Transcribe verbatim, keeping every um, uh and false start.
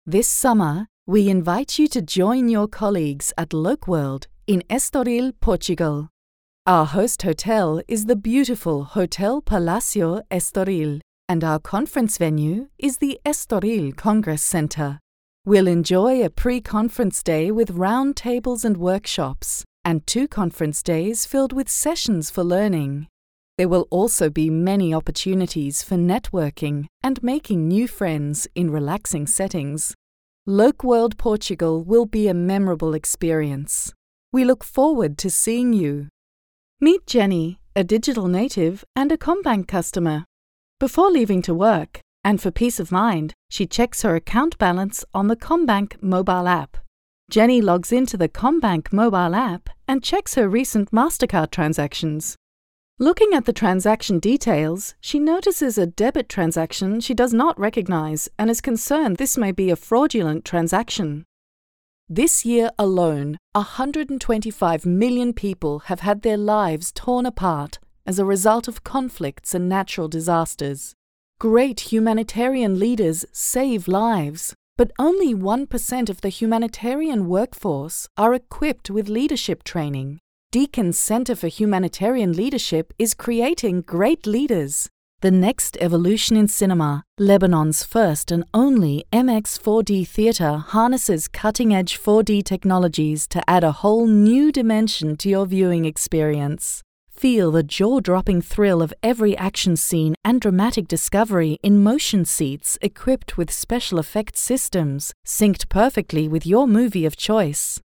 This summer, we invite you to join your colleagues at Loqueworld in Estoril, Portugal. Our host hotel is the beautiful Hotel Palacio Estoril, and our conference venue is the Estoril Congress Center. We'll enjoy a pre-conference day with round tables and workshops, and two conference days filled with sessions for learning. There will also be many opportunities for networking and making new friends in relaxing settings. Loqueworld Portugal will be a memorable experience. We look forward to seeing you. Meet Jenny, a digital native and a CommBank customer. Before leaving to work, and for peace of mind, she checks her account balance on the CommBank mobile app. Jenny logs into the CommBank mobile app and checks her recent MasterCard transactions. Looking at the transaction details, she notices a debit transaction she does not recognize and is concerned this may be a fraudulent transaction. This year alone, one hundred twenty-five million people have had their lives torn apart as a result of conflicts and natural disasters. Great humanitarian leaders save lives, but only one percent of the humanitarian workforce are equipped with leadership training. Deacon's Center for Humanitarian Leadership is creating great leaders. The next evolution in cinema, Lebanon's first and only M X four D theater, harnesses cutting-edge four D technologies to add a whole new dimension to your viewing experience. Feel the jaw-dropping thrill of every action scene and dramatic discovery in motion seats equipped with special effects systems, synced perfectly with your movie of choice.